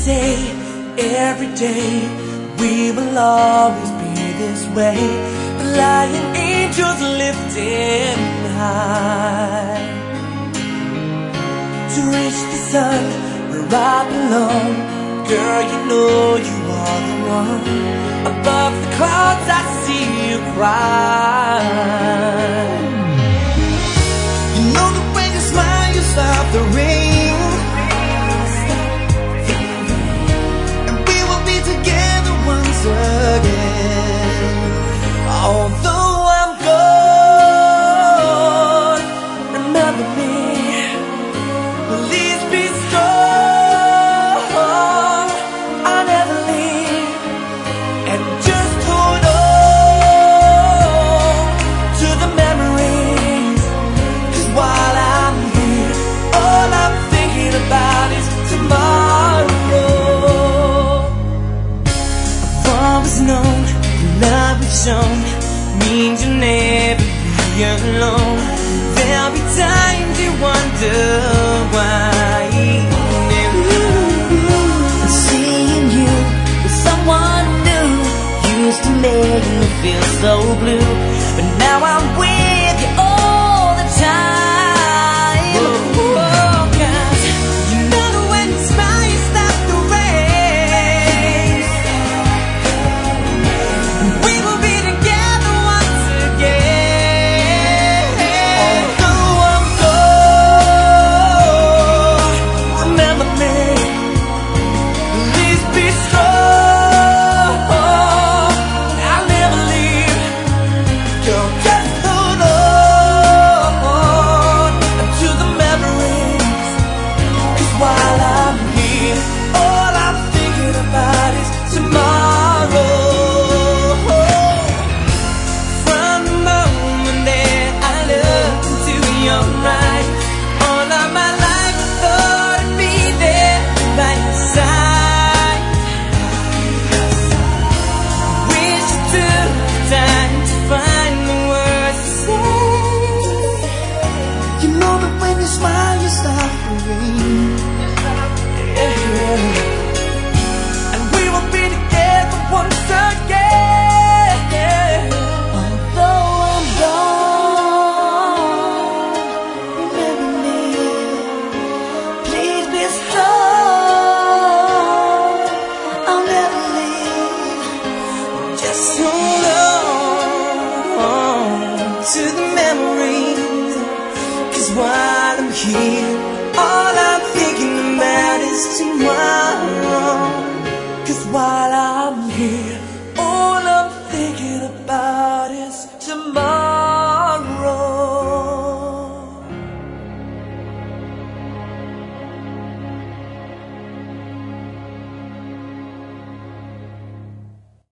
say every day we will always be this way, flying angels lifting high to reach the sun where I belong. Girl, you know you are the one. Above the clouds I see you cry. You know that when you smile you stop the rain, and we will be together once again. Although I'm gone, remember me. Please be strong, I'll never leave. And just hold on to the memories, 'cause while I'm here, all I'm thinking about is tomorrow. I've always known the love we've shown means you'll never be alone. There'll be times you wonder why. And seeing you with someone new used to make me feel so blue, but now I'm with you all the time. Oh, 'cause you know that when you smile you stop the rain, and we will be together once again. Although I'm gone, remember me. Please be strong, I'll never leave. Girl, just hold on to the memories, 'cause while I'm here, all I'm thinking about is tomorrow. From the moment that I looked into your eyes, all of my life I thought I'd be there by your side. Wish you took the time to find the words to say. You know that when you smile you stop the rain. Yeah. And we will be together once again. Although I'm gone, remember me. Please be strong, I'll never leave. Just hold on to the memories, 'cause while I'm here, all I'm thinking about is tomorrow. 'Cause while I'm here, all I'm thinking about is tomorrow.